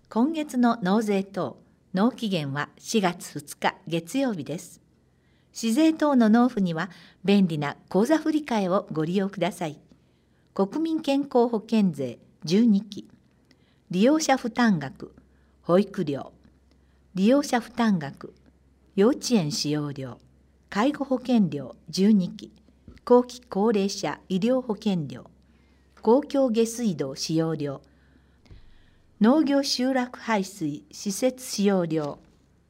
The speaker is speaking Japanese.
今月の納税等、納期限は4月2日月曜日です。市税等の納付には便利な口座振替をご利用ください。国民健康保険税12期、利用者負担額、保育料、利用者負担額、幼稚園使用料、介護保険料12期、後期高齢者医療保険料、公共下水道使用料、農業集落排水施設使用料、